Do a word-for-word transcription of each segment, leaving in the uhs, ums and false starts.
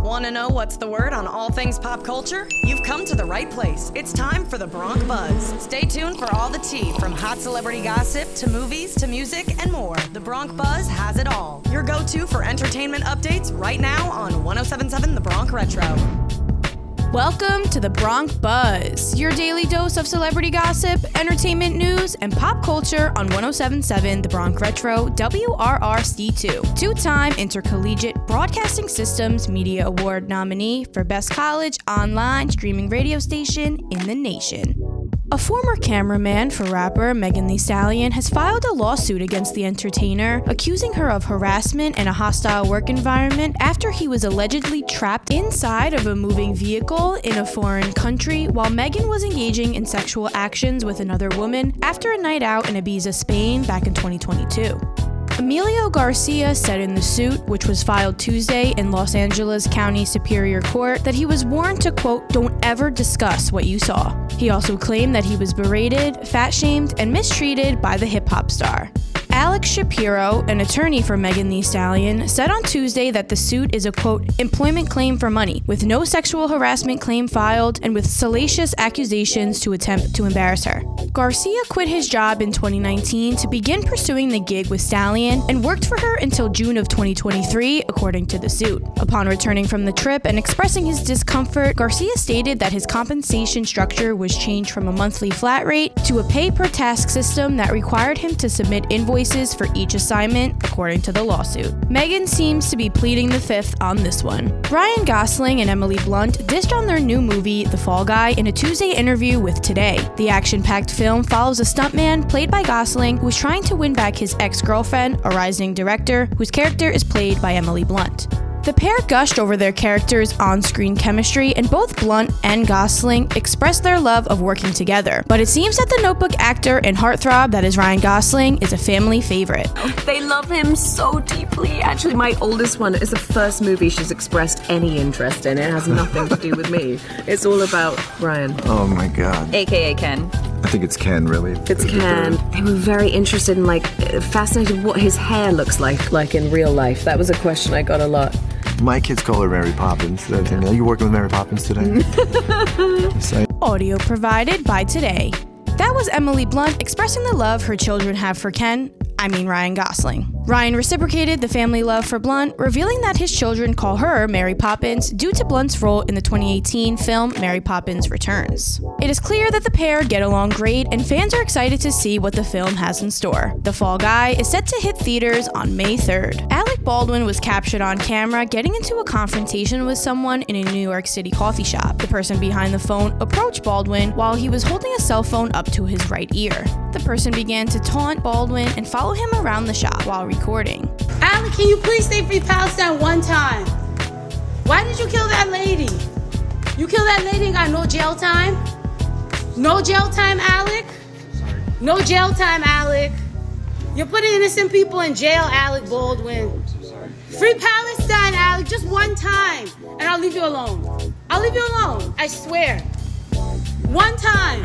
Want to know what's the word on all things pop culture? You've come to the right place. It's time for the Bronc Buzz. Stay tuned for all the tea, from hot celebrity gossip to movies to music and more. The Bronc Buzz has it all. Your go-to for entertainment updates right now on one oh seven point seven The Bronc Retro. Welcome to the Bronc Buzz, your daily dose of celebrity gossip, entertainment news, and pop culture on one oh seven point seven The Bronc Retro, W R R C two. Two-time Intercollegiate Broadcasting Systems Media Award nominee for Best College Online Streaming Radio Station in the nation. A former cameraman for rapper Megan Thee Stallion has filed a lawsuit against the entertainer, accusing her of harassment and a hostile work environment after he was allegedly trapped inside of a moving vehicle in a foreign country while Megan was engaging in sexual actions with another woman after a night out in Ibiza, Spain back in twenty twenty-two. Emilio Garcia said in the suit, which was filed Tuesday in Los Angeles County Superior Court, that he was warned to, quote, "don't ever discuss what you saw." He also claimed that he was berated, fat-shamed, and mistreated by the hip-hop star. Alex Shapiro, an attorney for Megan Thee Stallion, said on Tuesday that the suit is a, quote, "employment claim for money, with no sexual harassment claim filed and with salacious accusations to attempt to embarrass her." Garcia quit his job in twenty nineteen to begin pursuing the gig with Stallion and worked for her until June of twenty twenty-three, according to the suit. Upon returning from the trip and expressing his discomfort, Garcia stated that his compensation structure was changed from a monthly flat rate to a pay-per-task system that required him to submit invoices for each assignment, according to the lawsuit. Megan seems to be pleading the fifth on this one. Ryan Gosling and Emily Blunt dished on their new movie, The Fall Guy, in a Tuesday interview with Today. The action-packed film follows a stuntman played by Gosling who is trying to win back his ex-girlfriend, a rising director, whose character is played by Emily Blunt. The pair gushed over their characters' on-screen chemistry, and both Blunt and Gosling expressed their love of working together. But it seems that the Notebook actor and heartthrob that is Ryan Gosling is a family favorite. They love him so deeply. Actually, my oldest one is the first movie she's expressed any interest in. It has nothing to do with me. It's all about Ryan. Oh my god. A K A Ken. I think it's Ken, really. It's Ken. They were very interested in, like, fascinated what his hair looks like, like in real life. That was a question I got a lot. My kids call her Mary Poppins. Are you working with Mary Poppins today? Audio provided by Today. That was Emily Blunt expressing the love her children have for Ken, I mean Ryan Gosling. Ryan reciprocated the family love for Blunt, revealing that his children call her Mary Poppins due to Blunt's role in the twenty eighteen film Mary Poppins Returns. It is clear that the pair get along great, and fans are excited to see what the film has in store. The Fall Guy is set to hit theaters on May third. Alec Baldwin was captured on camera getting into a confrontation with someone in a New York City coffee shop. The person behind the phone approached Baldwin while he was holding a cell phone up to his right ear. The person began to taunt Baldwin and follow him around the shop while recording. Alec, can you please say Free Palestine one time? Why did you kill that lady? You killed that lady and got no jail time? No jail time, Alec? No jail time, Alec. You're putting innocent people in jail, Alec Baldwin. Free Palestine, Alec, just one time, and I'll leave you alone. I'll leave you alone, I swear. One time.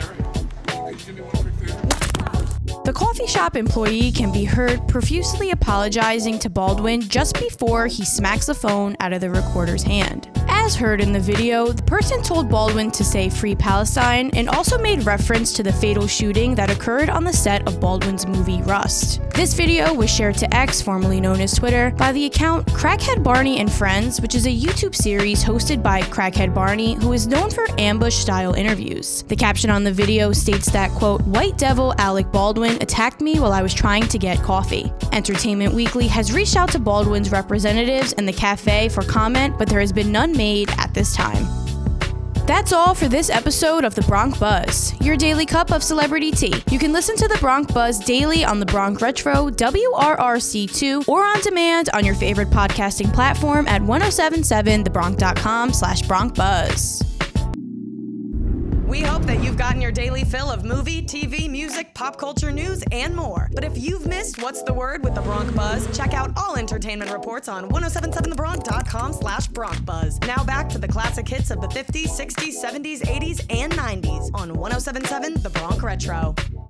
The coffee shop employee can be heard profusely apologizing to Baldwin just before he smacks the phone out of the recorder's hand. As heard in the video, the person told Baldwin to say Free Palestine and also made reference to the fatal shooting that occurred on the set of Baldwin's movie Rust. This video was shared to X, formerly known as Twitter, by the account Crackhead Barney and Friends, which is a YouTube series hosted by Crackhead Barney, who is known for ambush-style interviews. The caption on the video states that, quote, "White Devil Alec Baldwin attacked me while I was trying to get coffee." Entertainment Weekly has reached out to Baldwin's representatives and the cafe for comment, but there has been none made at this time. That's all for this episode of the Bronc Buzz, your daily cup of celebrity tea. You can listen to the Bronc Buzz daily on the Bronc Retro, W R R C two, or on demand on your favorite podcasting platform at ten seventy-seven the bronc dot com slash Bronc Buzz. We hope that you've gotten your daily fill of movie, T V, music, pop culture news, and more. But if you've missed What's the Word with the Bronc Buzz, check out all entertainment reports on ten seventy-seven the bronc dot com slash Bronc Buzz. Now back to the classic hits of the fifties, sixties, seventies, eighties, and nineties on ten seventy-seven The Bronc Retro.